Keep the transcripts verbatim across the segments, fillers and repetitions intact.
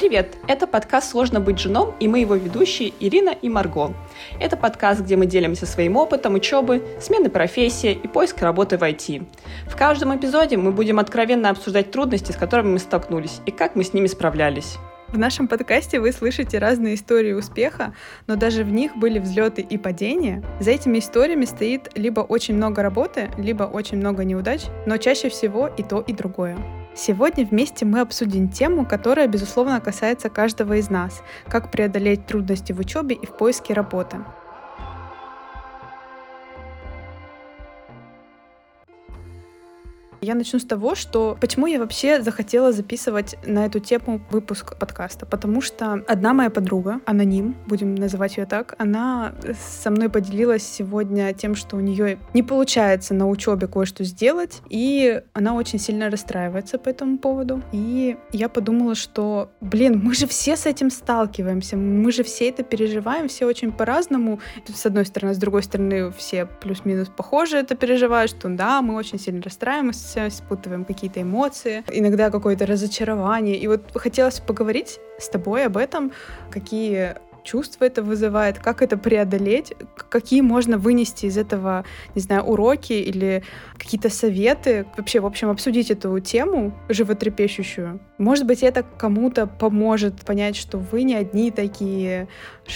Привет! Это подкаст «Сложно быть женом», и мы его ведущие Ирина и Марго. Это подкаст, где мы делимся своим опытом учебы, смены профессии и поиска работы в ай ти. В каждом эпизоде мы будем откровенно обсуждать трудности, с которыми мы столкнулись, и как мы с ними справлялись. В нашем подкасте вы слышите разные истории успеха, но даже в них были взлеты и падения. За этими историями стоит либо очень много работы, либо очень много неудач, но чаще всего и то, и другое. Сегодня вместе мы обсудим тему, которая, безусловно, касается каждого из нас: как преодолеть трудности в учебе и в поиске работы. Я начну с того, что почему я вообще захотела записывать на эту тему выпуск подкаста. Потому что одна моя подруга, аноним, будем называть ее так, она со мной поделилась сегодня тем, что у нее не получается на учебе кое-что сделать, и она очень сильно расстраивается по этому поводу. И я подумала, что, блин, мы же все с этим сталкиваемся, мы же все это переживаем, все очень по-разному. С одной стороны, с другой стороны, все плюс-минус похоже это переживают, что да, мы очень сильно расстраиваемся, испытываем какие-то эмоции, иногда какое-то разочарование. И вот хотелось поговорить с тобой об этом, какие чувства это вызывает, как это преодолеть, какие можно вынести из этого, не знаю, уроки или какие-то советы. Вообще, в общем, обсудить эту тему животрепещущую. Может быть, это кому-то поможет понять, что вы не одни такие,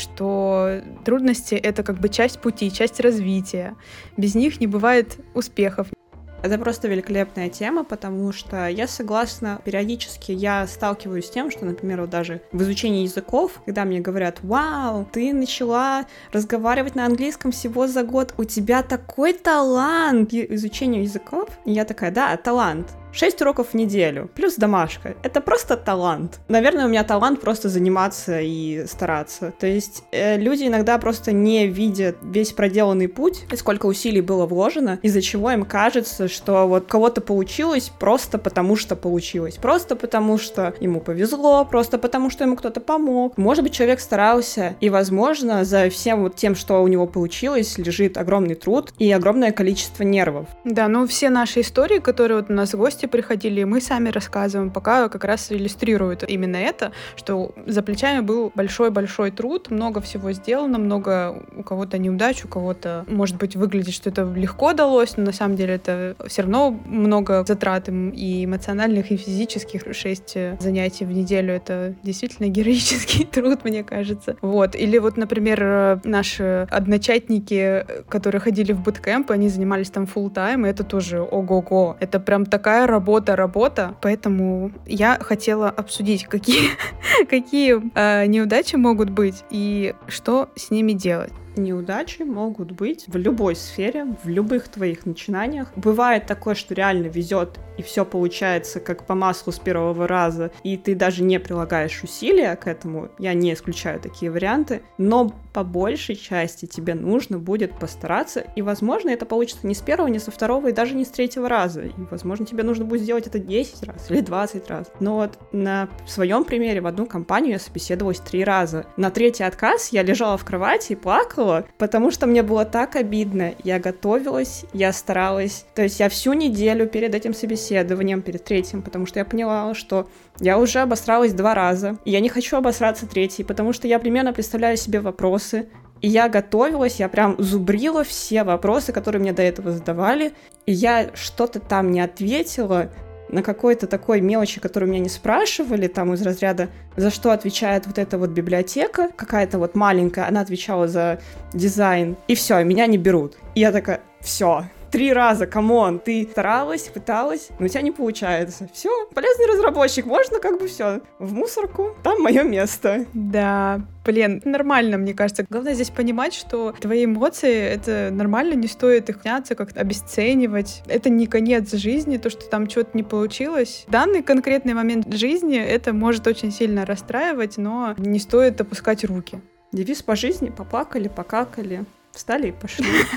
что трудности — это как бы часть пути, часть развития. Без них не бывает успехов. Это просто великолепная тема, потому что я согласна, периодически я сталкиваюсь с тем, что, например, вот даже в изучении языков, когда мне говорят: «Вау, ты начала разговаривать на английском всего за год, у тебя такой талант к изучению языков». И я такая: да, талант. Шесть уроков в неделю, плюс домашка. Это просто талант. Наверное, у меня талант просто заниматься и стараться. То есть э, люди иногда просто не видят весь проделанный путь, сколько усилий было вложено, из-за чего им кажется, что вот у кого-то получилось просто потому, что получилось. Просто потому, что ему повезло, просто потому, что ему кто-то помог. Может быть, человек старался, и, возможно, за всем вот тем, что у него получилось, лежит огромный труд и огромное количество нервов. Да, ну все наши истории, которые вот у нас в гости приходили, и мы сами рассказываем, пока как раз иллюстрирует именно это, что за плечами был большой-большой труд, много всего сделано, много у кого-то неудач, у кого-то, может быть, выглядит, что это легко далось, но на самом деле это все равно много затрат и эмоциональных, и физических. Шесть занятий в неделю — это действительно героический труд, мне кажется. Вот. Или вот, например, наши одночатники, которые ходили в буткэмп, они занимались там фулл-тайм, и это тоже ого-го. Это прям такая работа, работа. Поэтому я хотела обсудить, какие, какие э, неудачи могут быть и что с ними делать. Неудачи могут быть в любой сфере, в любых твоих начинаниях. Бывает такое, что реально везет, и все получается как по маслу с первого раза, и ты даже не прилагаешь усилия к этому. Я не исключаю такие варианты, но по большей части тебе нужно будет постараться, и, возможно, это получится не с первого, не со второго, и даже не с третьего раза. И, возможно, тебе нужно будет сделать это десять раз или двадцать раз. Но вот на своем примере в одну компанию я собеседовалась три раза. На третий отказ я лежала в кровати и плакала, потому что мне было так обидно. Я готовилась, я старалась. То есть я всю неделю перед этим собеседованием, перед третьим, потому что я поняла, что я уже обосралась два раза, и я не хочу обосраться третий, потому что я примерно представляю себе вопросы, и я готовилась, я прям зубрила все вопросы, которые мне до этого задавали, и я что-то там не ответила на какой-то такой мелочи, которую меня не спрашивали, там из разряда, за что отвечает вот эта вот библиотека, какая-то вот маленькая, она отвечала за дизайн, и все, меня не берут. И я такая: все. Три раза, камон, ты старалась, пыталась, но у тебя не получается. Все, полезный разработчик, можно как бы все в мусорку, там мое место. Да, блин, нормально, мне кажется. Главное здесь понимать, что твои эмоции — это нормально, не стоит их мяться, как-то обесценивать. Это не конец жизни, то, что там что-то не получилось. В данный конкретный момент жизни это может очень сильно расстраивать, но не стоит опускать руки. Девиз по жизни: поплакали, покакали, встали и пошли.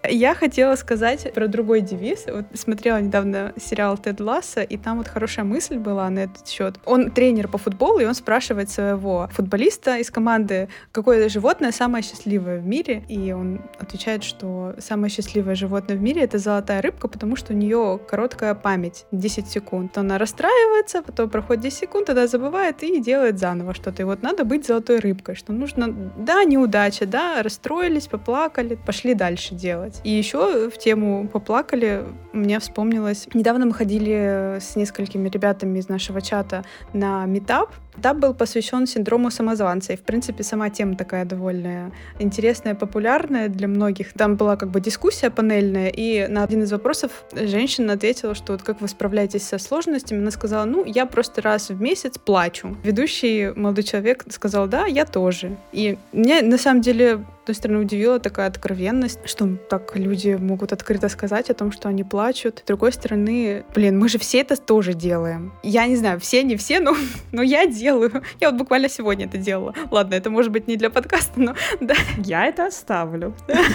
Я хотела сказать про другой девиз. Вот смотрела недавно сериал «Тед Лассо», и там вот хорошая мысль была на этот счет. Он тренер по футболу, и он спрашивает своего футболиста из команды, какое животное самое счастливое в мире, и он отвечает, что самое счастливое животное в мире — это золотая рыбка, потому что у нее короткая память, десять секунд. Она расстраивается, потом проходит десять секунд, тогда забывает и делает заново что-то. И вот надо быть золотой рыбкой, что нужно, да, неудача, да, расстроились, поплакали, пошли дальше делать. И еще в тему поплакали мне вспомнилось. Недавно мы ходили с несколькими ребятами из нашего чата на митап. Митап был посвящен синдрому самозванца. И, в принципе, сама тема такая довольно интересная, популярная для многих. Там была как бы дискуссия панельная, и на один из вопросов женщина ответила, что вот как вы справляетесь со сложностями. Она сказала, ну, я просто раз в месяц плачу. Ведущий молодой человек сказал, да, я тоже. И меня, на самом деле, с одной стороны, удивила такая откровенность, что так люди могут открыто сказать о том, что они плачут. С другой стороны, блин, мы же все это тоже делаем. Я не знаю, все, не все, но, но я делаю. Я вот буквально сегодня это делала. Ладно, это может быть не для подкаста, но да. Я это оставлю.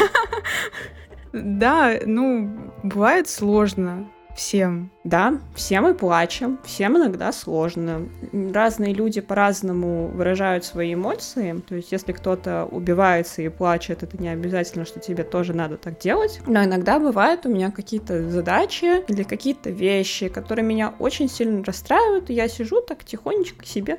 Да, ну, бывает сложно. Всем. Да, все мы плачем, всем иногда сложно. Разные люди по-разному выражают свои эмоции. То есть, если кто-то убивается и плачет, это не обязательно, что тебе тоже надо так делать. Но иногда бывают у меня какие-то задачи или какие-то вещи, которые меня очень сильно расстраивают, и я сижу так тихонечко себе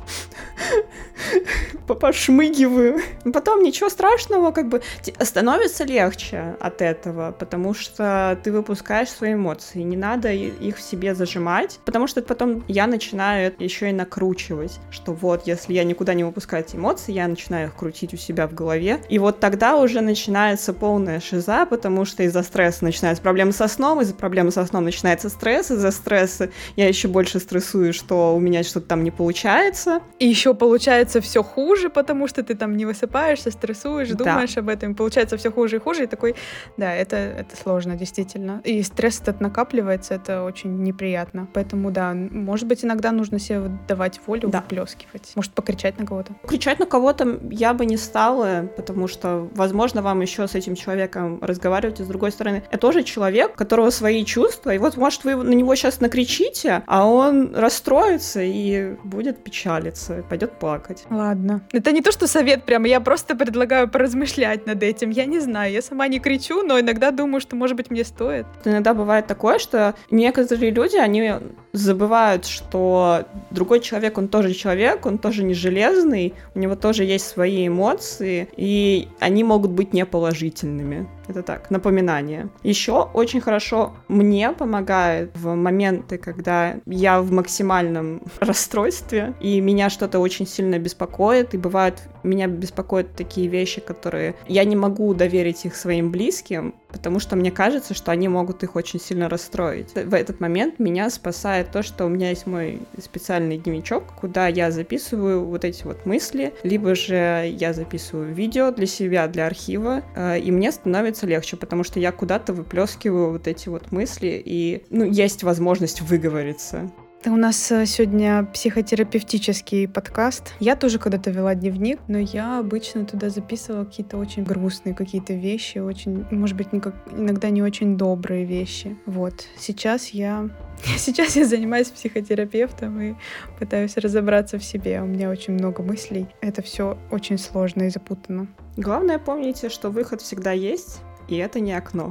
пошмыгиваю. Потом ничего страшного, как бы становится легче от этого, потому что ты выпускаешь свои эмоции, не надо их в себе зажимать, потому что потом я начинаю это еще и накручивать, что вот, если я никуда не выпускаю эти эмоции, я начинаю их крутить у себя в голове, и вот тогда уже начинается полная шиза, потому что из-за стресса начинаются проблемы со сном, из-за проблемы со сном начинается стресс, из-за стресса я еще больше стрессую, что у меня что-то там не получается. И еще получается все хуже, потому что ты там не высыпаешься, стрессуешь, да. думаешь об этом, получается все хуже и хуже, и такой, да, это, это сложно, действительно. И стресс этот накапливается, это очень неприятно. Поэтому, да, может быть, иногда нужно себе давать волю, да. выплескивать. Может, покричать на кого-то. Кричать на кого-то я бы не стала, потому что, возможно, вам еще с этим человеком разговаривать, и с другой стороны, это тоже человек, у которого свои чувства, и вот, может, вы на него сейчас накричите, а он расстроится и будет печалиться, пойдет плакать. Ладно. Это не то, что совет прямо, я просто предлагаю поразмышлять над этим. Я не знаю, я сама не кричу, но иногда думаю, что, может быть, мне стоит. Иногда бывает такое, что некоторые люди, они забывают, что другой человек, он тоже человек, он тоже не железный, у него тоже есть свои эмоции, и они могут быть неположительными. Это так, напоминание. Еще очень хорошо мне помогает в моменты, когда я в максимальном расстройстве, и меня что-то очень сильно беспокоит, и бывают, меня беспокоят такие вещи, которые я не могу доверить их своим близким, потому что мне кажется, что они могут их очень сильно расстроить. В этот момент меня спасает то, что у меня есть мой специальный дневничок, куда я записываю вот эти вот мысли, либо же я записываю видео для себя, для архива, и мне становится легче, потому что я куда-то выплескиваю вот эти вот мысли, и, ну, есть возможность выговориться. У нас сегодня психотерапевтический подкаст. Я тоже когда-то вела дневник, но я обычно туда записывала какие-то очень грустные какие-то вещи, очень, может быть, никак, иногда не очень добрые вещи. Вот. Сейчас я... Сейчас я занимаюсь психотерапевтом и пытаюсь разобраться в себе. У меня очень много мыслей. Это все очень сложно и запутанно. Главное, помните, что выход всегда есть, и это не окно.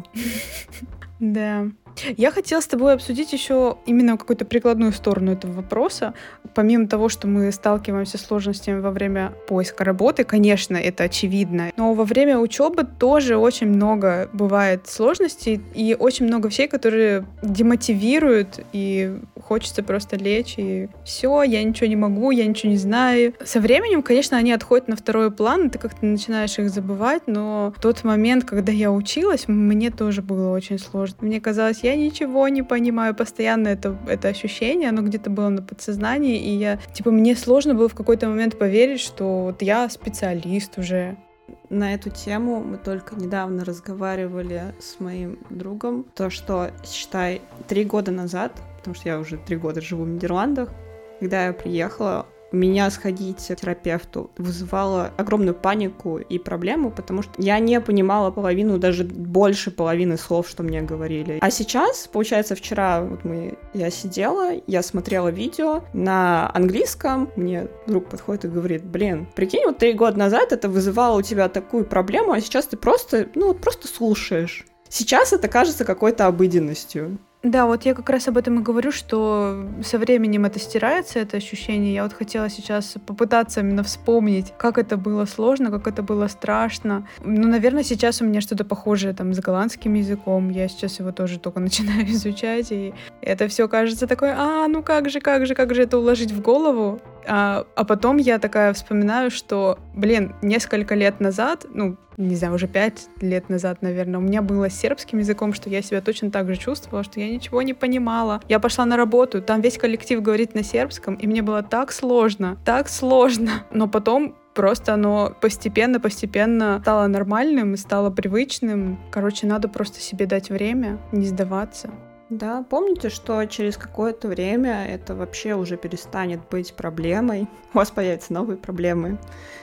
Да. Я хотела с тобой обсудить еще именно какую-то прикладную сторону этого вопроса. Помимо того, что мы сталкиваемся с сложностями во время поиска работы, конечно, это очевидно, но во время учебы тоже очень много бывает сложностей и очень много вещей, которые демотивируют, и хочется просто лечь, и все, я ничего не могу, я ничего не знаю. Со временем, конечно, они отходят на второй план, и ты как-то начинаешь их забывать, но в тот момент, когда я училась, мне тоже было очень сложно. Мне казалось, я ничего не понимаю, постоянно это, это ощущение, оно где-то было на подсознании, и я, типа, мне сложно было в какой-то момент поверить, что вот я специалист уже. На эту тему мы только недавно разговаривали с моим другом, то, что, считай, три года назад, потому что я уже три года живу в Нидерландах, когда я приехала, меня сходить к терапевту вызывало огромную панику и проблему, потому что я не понимала половину, даже больше половины слов, что мне говорили. А сейчас, получается, вчера вот мы, я сидела, я смотрела видео на английском, мне друг подходит и говорит: блин, прикинь, вот три года назад это вызывало у тебя такую проблему, а сейчас ты просто, ну, вот просто слушаешь. Сейчас это кажется какой-то обыденностью. Да, вот я как раз об этом и говорю, что со временем это стирается, это ощущение. Я вот хотела сейчас попытаться именно вспомнить, как это было сложно, как это было страшно. Ну, наверное, сейчас у меня что-то похожее там с голландским языком. Я сейчас его тоже только начинаю изучать, и это все кажется такое: а, ну как же, как же, как же это уложить в голову? А, а потом я такая вспоминаю, что, блин, несколько лет назад, ну, не знаю, уже пять лет назад, наверное, у меня было с сербским языком, что я себя точно так же чувствовала, что я ничего не понимала. Я пошла на работу, там весь коллектив говорит на сербском, и мне было так сложно, так сложно. Но потом просто оно постепенно-постепенно стало нормальным и стало привычным. Короче, надо просто себе дать время, не сдаваться. Да, помните, что через какое-то время это вообще уже перестанет быть проблемой. У вас появятся новые проблемы.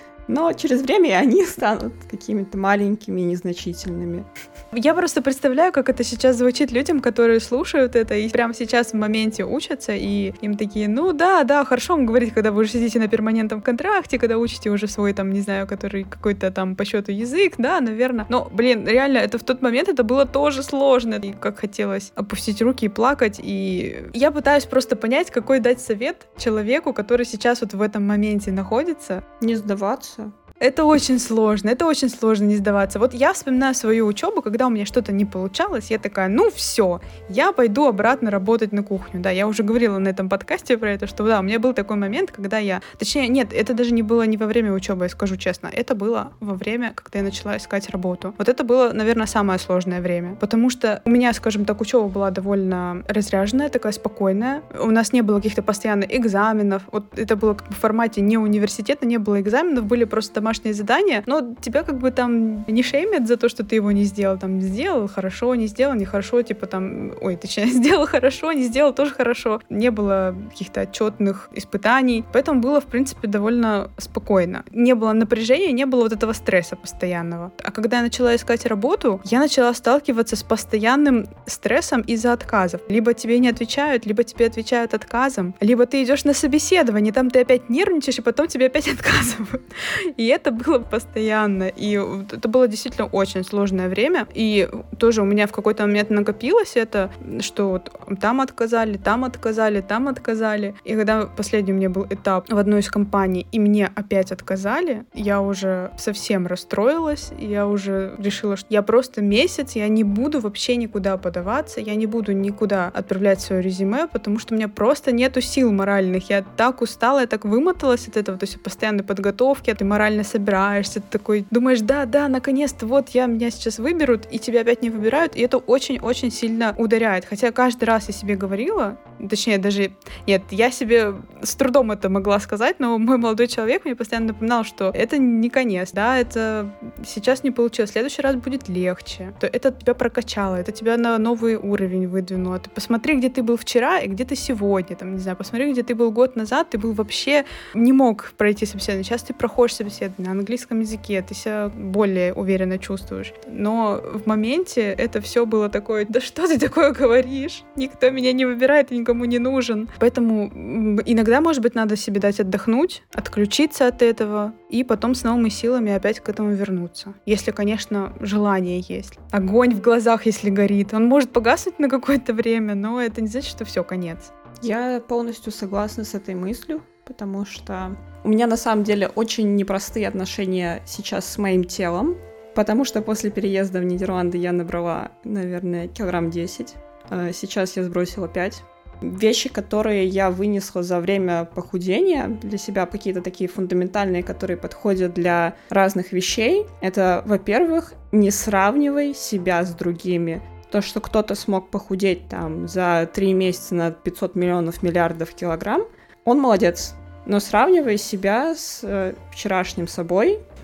Но через время они станут какими-то маленькими и незначительными. Я просто представляю, как это сейчас звучит людям, которые слушают это и прямо сейчас в моменте учатся, и им такие: ну да, да, хорошо вам говорить, когда вы уже сидите на перманентном контракте, когда учите уже свой, там, не знаю, который какой-то там по счету язык, да, наверное. Но, блин, реально, это в тот момент это было тоже сложно, и как хотелось опустить руки и плакать, и я пытаюсь просто понять, какой дать совет человеку, который сейчас вот в этом моменте находится. Не сдаваться. Это очень сложно, это очень сложно не сдаваться. Вот я вспоминаю свою учебу, когда у меня что-то не получалось, я такая: ну все, я пойду обратно работать на кухню. Да, я уже говорила на этом подкасте про это, что да, у меня был такой момент, когда я... Точнее, нет, это даже не было не во время учебы, я скажу честно, это было во время, когда я начала искать работу. Вот это было, наверное, самое сложное время, потому что у меня, скажем так, учеба была довольно разряженная, такая спокойная. У нас не было каких-то постоянных экзаменов, вот это было как бы в формате не университета, не было экзаменов, были просто домашние домашнее задание, но тебя как бы там не шеймят за то, что ты его не сделал. Там сделал хорошо, не сделал нехорошо, типа там, ой, точнее, сделал хорошо, не сделал тоже хорошо. Не было каких-то отчетных испытаний, поэтому было, в принципе, довольно спокойно. Не было напряжения, не было вот этого стресса постоянного. А когда я начала искать работу, я начала сталкиваться с постоянным стрессом из-за отказов. Либо тебе не отвечают, либо тебе отвечают отказом, либо ты идешь на собеседование, там ты опять нервничаешь, и потом тебе опять отказывают. И это было постоянно. И это было действительно очень сложное время. И тоже у меня в какой-то момент накопилось это, что вот там отказали, там отказали, там отказали. И когда последний у меня был этап в одной из компаний, и мне опять отказали, я уже совсем расстроилась. Я уже решила, что я просто месяц, я не буду вообще никуда подаваться, я не буду никуда отправлять свое резюме, потому что у меня просто нету сил моральных. Я так устала, я так вымоталась от этого, то есть постоянной подготовки, ты морально собираешься, ты такой думаешь: да, да, наконец-то, вот я, меня сейчас выберут, и тебя опять не выбирают, и это очень-очень сильно ударяет. Хотя каждый раз я себе говорила, точнее, даже, нет, я себе с трудом это могла сказать, но мой молодой человек мне постоянно напоминал, что это не конец, да, это сейчас не получилось, в следующий раз будет легче, то это тебя прокачало, это тебя на новый уровень выдвинуло. Ты посмотри, где ты был вчера и где ты сегодня, там, не знаю, посмотри, где ты был год назад, ты был вообще, не мог пройти собеседование, сейчас ты проходишь собеседование на английском языке, ты себя более уверенно чувствуешь. Но в моменте это все было такое: да что ты такое говоришь? Никто меня не выбирает и никому не нужен. Поэтому иногда, может быть, надо себе дать отдохнуть, отключиться от этого и потом с новыми силами опять к этому вернуться. Если, конечно, желание есть. Огонь в глазах, если горит. Он может погаснуть на какое-то время, но это не значит, что все, конец. Я полностью согласна с этой мыслью, потому что у меня на самом деле очень непростые отношения сейчас с моим телом, потому что после переезда в Нидерланды я набрала, наверное, килограмм десять. Сейчас я сбросила пять. Вещи, которые я вынесла за время похудения для себя, какие-то такие фундаментальные, которые подходят для разных вещей, это, во-первых, не сравнивай себя с другими. То, что кто-то смог похудеть там за три месяца на пятьсот миллионов миллиардов килограмм, он молодец. Но сравнивай себя с э, вчерашним собой. Ну,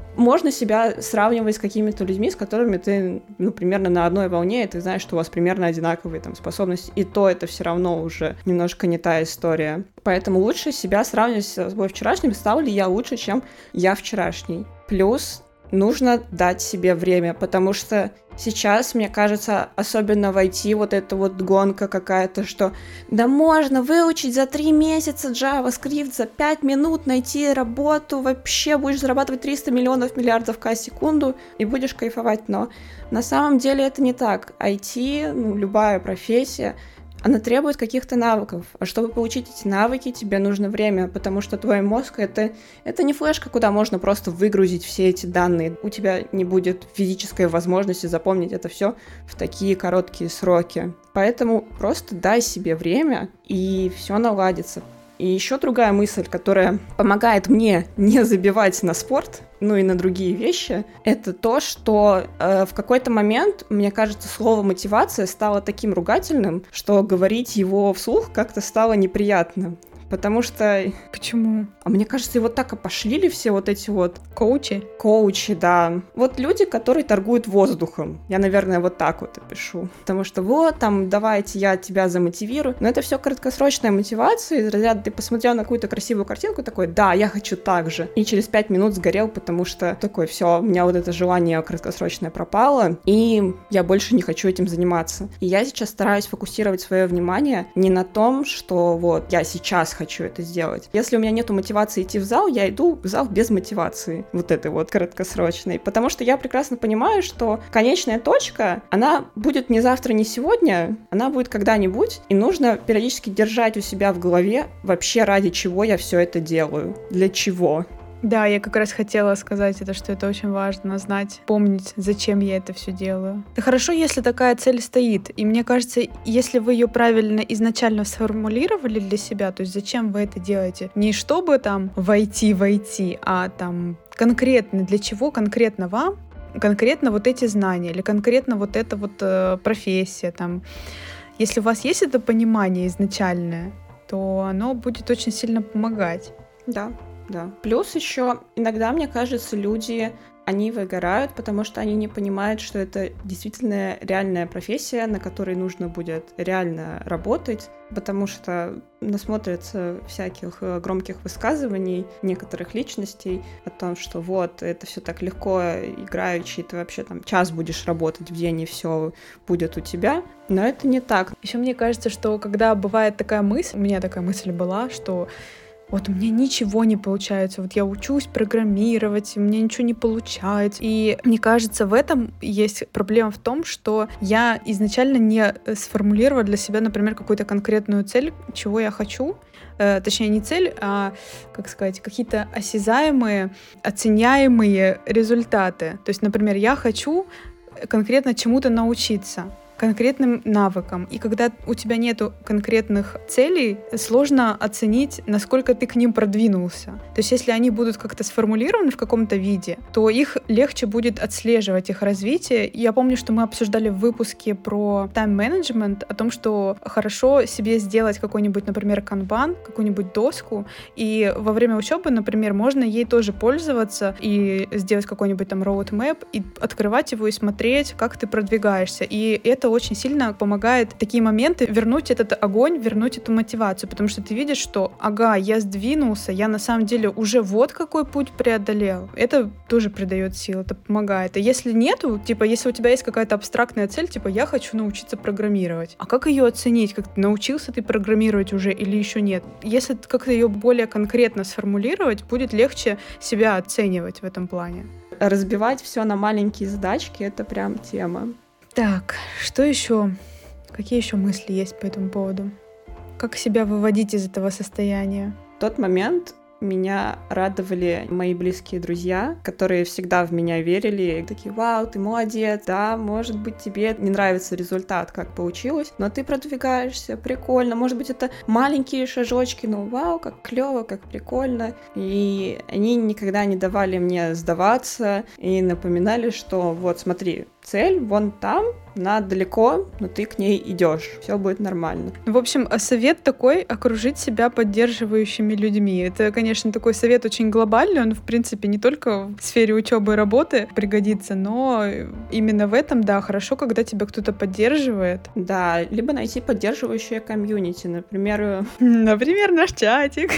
Можно себя сравнивать с какими-то людьми, с которыми ты, ну, примерно на одной волне, и ты знаешь, что у вас примерно одинаковые там способности, и то это все равно уже немножко не та история. Поэтому лучше себя сравнивать с собой вчерашним, стал ли я лучше, чем я вчерашний. Плюс нужно дать себе время, потому что сейчас, мне кажется, особенно в ай ти вот эта вот гонка какая-то, что да можно выучить за три месяца JavaScript, за пять минут найти работу, вообще будешь зарабатывать триста миллионов миллиардов к секунду и будешь кайфовать, но на самом деле это не так. ай ти, ну, любая профессия, она требует каких-то навыков, а чтобы получить эти навыки, тебе нужно время, потому что твой мозг это, — это не флешка, куда можно просто выгрузить все эти данные. У тебя не будет физической возможности запомнить это все в такие короткие сроки. Поэтому просто дай себе время, и все наладится. И еще другая мысль, которая помогает мне не забивать на спорт, ну и на другие вещи, это то, что э, в какой-то момент, мне кажется, слово «мотивация» стало таким ругательным, что говорить его вслух как-то стало неприятно. Потому что... Почему? А мне кажется, его так опошлили все вот эти вот... Коучи? Коучи, да. Вот люди, которые торгуют воздухом. Я, наверное, вот так вот опишу. Потому что вот, там, давайте я тебя замотивирую. Но это все краткосрочная мотивация. Из разряда ты посмотрел на какую-то красивую картинку, такой, да, я хочу так же. И через пять минут сгорел, потому что такой, все, у меня вот это желание краткосрочное пропало, и я больше не хочу этим заниматься. И я сейчас стараюсь фокусировать свое внимание не на том, что вот, я сейчас хочу это сделать. Если у меня нету мотивации идти в зал, я иду в зал без мотивации, вот этой вот краткосрочной, потому что я прекрасно понимаю, что конечная точка, она будет не завтра, не сегодня, она будет когда-нибудь, и нужно периодически держать у себя в голове вообще ради чего я все это делаю, для чего. Да, я как раз хотела сказать это, что это очень важно знать, помнить, зачем я это все делаю. Да хорошо, если такая цель стоит. И мне кажется, если вы ее правильно изначально сформулировали для себя, то есть зачем вы это делаете? Не чтобы там войти, войти, а там конкретно для чего, конкретно вам, конкретно вот эти знания или конкретно вот эта вот э, профессия. Там. Если у вас есть это понимание изначальное, то оно будет очень сильно помогать. Да. Да. Плюс еще иногда, мне кажется, люди, они выгорают, потому что они не понимают, что это действительно реальная профессия, на которой нужно будет реально работать, потому что насмотрятся всяких громких высказываний некоторых личностей о том, что вот, это все так легко, играючи, ты вообще там час будешь работать в день, и все будет у тебя. Но это не так. Еще мне кажется, что когда бывает такая мысль, у меня такая мысль была, что вот у меня ничего не получается, вот я учусь программировать, у меня ничего не получается. И мне кажется, в этом есть проблема в том, что я изначально не сформулировала для себя, например, какую-то конкретную цель, чего я хочу. Э, точнее, не цель, а, как сказать, какие-то осязаемые, оценяемые результаты. То есть, например, я хочу конкретно чему-то научиться, конкретным навыкам. И когда у тебя нету конкретных целей, сложно оценить, насколько ты к ним продвинулся. То есть если они будут как-то сформулированы в каком-то виде, то их легче будет отслеживать, их развитие. Я помню, что мы обсуждали в выпуске про тайм-менеджмент, о том, что хорошо себе сделать какой-нибудь, например, канбан, какую-нибудь доску, и во время учебы, например, можно ей тоже пользоваться и сделать какой-нибудь там roadmap, и открывать его и смотреть, как ты продвигаешься. И это очень сильно помогает в такие моменты вернуть этот огонь, вернуть эту мотивацию, потому что ты видишь, что ага, я сдвинулся, я на самом деле уже вот какой путь преодолел. Это тоже придает сил, это помогает. И если нету, типа, если у тебя есть какая-то абстрактная цель, типа, я хочу научиться программировать, а как ее оценить? Как научился ты программировать уже или еще нет? Если как-то ее более конкретно сформулировать, будет легче себя оценивать в этом плане. Разбивать все на маленькие задачки — это прям тема. Так, что еще? Какие еще мысли есть по этому поводу? Как себя выводить из этого состояния? В тот момент меня радовали мои близкие друзья, которые всегда в меня верили. Такие: вау, ты молодец, да, может быть, тебе не нравится результат, как получилось, но ты продвигаешься, прикольно. Может быть, это маленькие шажочки, но вау, как клево, как прикольно. И они никогда не давали мне сдаваться и напоминали, что вот, смотри, цель вон там, она далеко, но ты к ней идешь, все будет нормально. В общем, совет такой — окружить себя поддерживающими людьми. Это, конечно, такой совет очень глобальный, он, в принципе, не только в сфере учебы и работы пригодится, но именно в этом, да, хорошо, когда тебя кто-то поддерживает. Да, либо найти поддерживающее комьюнити, например... Например, наш чатик.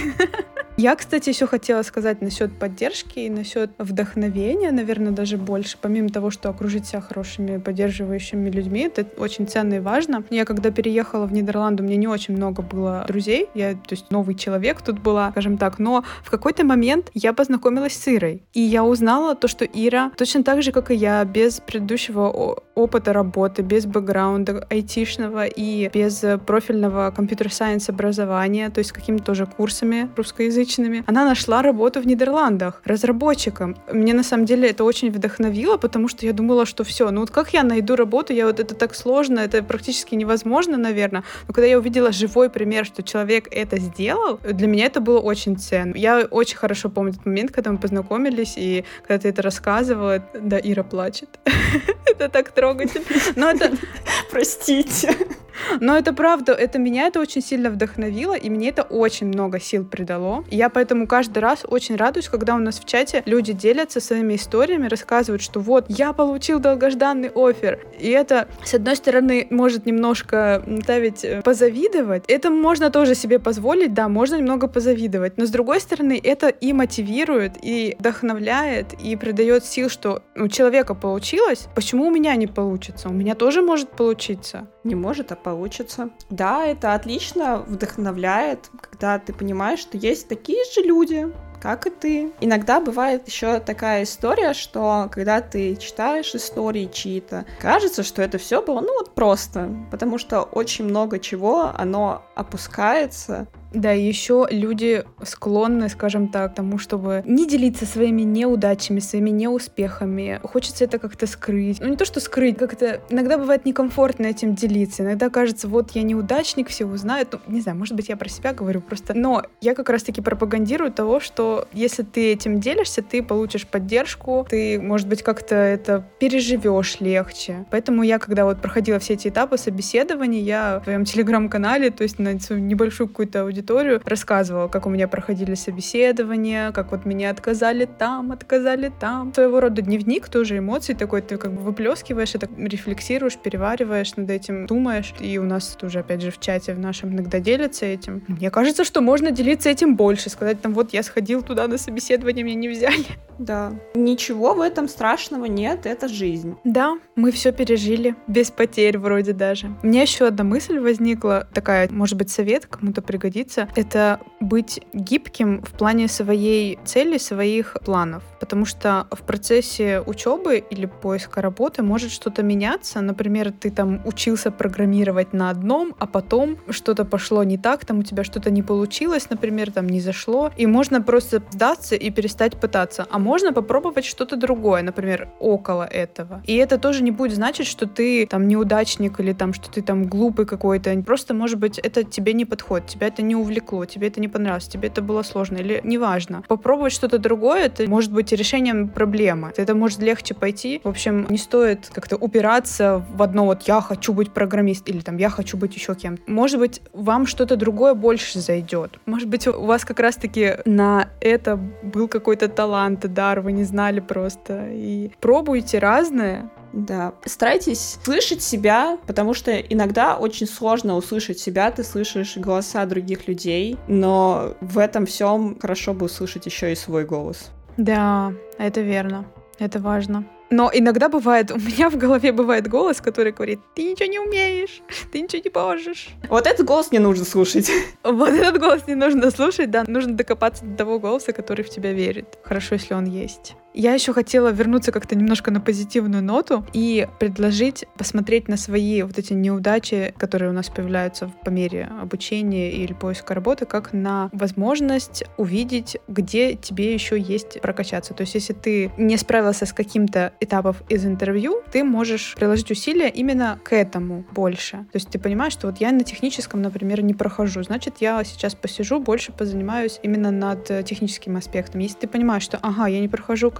Я, кстати, еще хотела сказать насчет поддержки и насчет вдохновения, наверное, даже больше. Помимо того, что окружить себя хорошими поддерживающими людьми, это очень ценно и важно. Я когда переехала в Нидерланды, у меня не очень много было друзей. Я, то есть, новый человек тут была, скажем так. Но в какой-то момент я познакомилась с Ирой. И я узнала то, что Ира точно так же, как и я, без предыдущего опыта работы, без бэкграунда айтишного и без профильного компьютер-сайенс образования, то есть с какими-то тоже курсами русскоязычными, она нашла работу в Нидерландах разработчиком. Мне на самом деле это очень вдохновило, потому что я думала, что все, ну вот как я найду работу, я вот это так сложно, это практически невозможно, наверное. Но когда я увидела живой пример, что человек это сделал, для меня это было очень ценно. Я очень хорошо помню этот момент, когда мы познакомились, и когда ты это рассказывала, да, Ира плачет. Это так трогательно. Но это... Простите. Но это правда, это меня это очень сильно вдохновило, и мне это очень много сил придало. И я поэтому каждый раз очень радуюсь, когда у нас в чате люди делятся своими историями, рассказывают, что вот, я получил долгожданный оффер. И это, с одной стороны, может немножко ставить позавидовать. Это можно тоже себе позволить, да, можно немного позавидовать. Но с другой стороны, это и мотивирует, и вдохновляет, и придает сил, что у человека получилось, почему у меня не получится? У меня тоже может получиться. Не может, а получится. Да, это отлично вдохновляет, когда ты понимаешь, что есть такие же люди, как и ты. Иногда бывает еще такая история, что когда ты читаешь истории чьи-то, кажется, что это все было, ну вот просто, потому что очень много чего, оно опускается. Да, и еще люди склонны, скажем так, к тому, чтобы не делиться своими неудачами, своими неуспехами. Хочется это как-то скрыть. Ну, не то, что скрыть, как-то иногда бывает некомфортно этим делиться. Иногда кажется, вот я неудачник, все узнают. Ну, не знаю, может быть, я про себя говорю просто. Но я как раз-таки пропагандирую того, что если ты этим делишься, ты получишь поддержку, ты, может быть, как-то это переживешь легче. Поэтому я, когда вот проходила все эти этапы собеседований, я в своем телеграм-канале, то есть на свою небольшую какую-то аудиторию, рассказывала, как у меня проходили собеседования, как вот меня отказали там, отказали там. Своего рода дневник, тоже эмоций такой, ты как бы выплескиваешь это, рефлексируешь, перевариваешь над этим, думаешь. И у нас тоже, опять же, в чате в нашем иногда делятся этим. Мне кажется, что можно делиться этим больше, сказать там, вот я сходил туда на собеседование, меня не взяли. Да. Ничего в этом страшного нет, это жизнь. Да, мы все пережили, без потерь вроде даже. У меня еще одна мысль возникла, такая, может быть, совет кому-то пригодится. Это быть гибким в плане своей цели, своих планов. Потому что в процессе учебы или поиска работы может что-то меняться. Например, ты там учился программировать на одном, а потом что-то пошло не так, там у тебя что-то не получилось, например, там не зашло. И можно просто сдаться и перестать пытаться. А можно попробовать что-то другое, например, около этого. И это тоже не будет значить, что ты там неудачник или там, что ты там глупый какой-то. Просто, может быть, это тебе не подходит, тебя это не увлекло, тебе это не понравилось, тебе это было сложно или неважно. Попробовать что-то другое, это может быть решением проблемы. Это может легче пойти. В общем, не стоит как-то упираться в одно вот «я хочу быть программистом» или там «я хочу быть еще кем-то». Может быть, вам что-то другое больше зайдет. Может быть, у вас как раз-таки на это был какой-то талант, дар, вы не знали просто. И пробуйте разное. Да, старайтесь слышать себя, потому что иногда очень сложно услышать себя, ты слышишь голоса других людей, но в этом всем хорошо бы услышать еще и свой голос. Да, это верно, это важно. Но иногда бывает, у меня в голове бывает голос, который говорит: ты ничего не умеешь, ты ничего не можешь. Вот этот голос не нужно слушать. Вот этот голос не нужно слушать, да, нужно докопаться до того голоса, который в тебя верит. Хорошо, если он есть. Я еще хотела вернуться как-то немножко на позитивную ноту и предложить посмотреть на свои вот эти неудачи, которые у нас появляются по мере обучения или поиска работы, как на возможность увидеть, где тебе еще есть прокачаться. То есть если ты не справился с каким-то этапом из интервью, ты можешь приложить усилия именно к этому больше. То есть ты понимаешь, что вот я на техническом, например, не прохожу, значит, я сейчас посижу, больше позанимаюсь именно над техническим аспектом. Если ты понимаешь, что ага, я не прохожу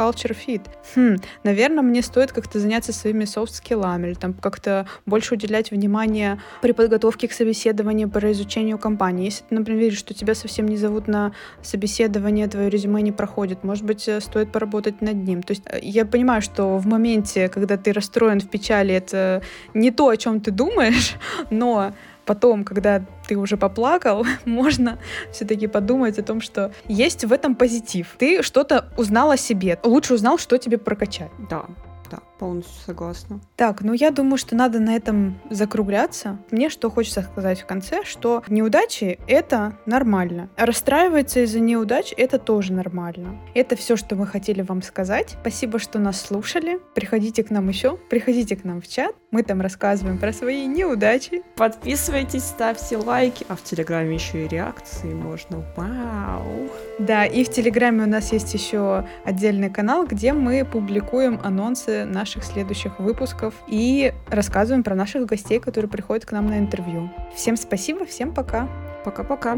culture fit. Хм, наверное, мне стоит как-то заняться своими софт-скиллами или там как-то больше уделять внимание при подготовке к собеседованию, по изучению компании. Если ты, например, видишь, что тебя совсем не зовут на собеседование, твое резюме не проходит, может быть, стоит поработать над ним. То есть я понимаю, что в моменте, когда ты расстроен, в печали, это не то, о чем ты думаешь, но потом, когда ты уже поплакал, можно все-таки подумать о том, что есть в этом позитив. Ты что-то узнал о себе. Лучше узнал, что тебе прокачать. Да. Да, полностью согласна. Так, ну я думаю, что надо на этом закругляться. Мне что хочется сказать в конце, что неудачи — это нормально. А расстраиваться из-за неудач — это тоже нормально. Это все, что мы хотели вам сказать. Спасибо, что нас слушали. Приходите к нам еще, приходите к нам в чат. Мы там рассказываем про свои неудачи. Подписывайтесь, ставьте лайки. А в Телеграме еще и реакции можно. Вау! Да, и в Телеграме у нас есть еще отдельный канал, где мы публикуем анонсы наших следующих выпусков и рассказываем про наших гостей, которые приходят к нам на интервью. Всем спасибо, всем пока. Пока-пока.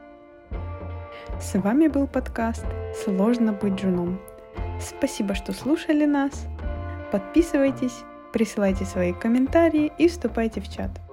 С вами был подкаст «Сложно быть джуном». Спасибо, что слушали нас. Подписывайтесь, присылайте свои комментарии и вступайте в чат.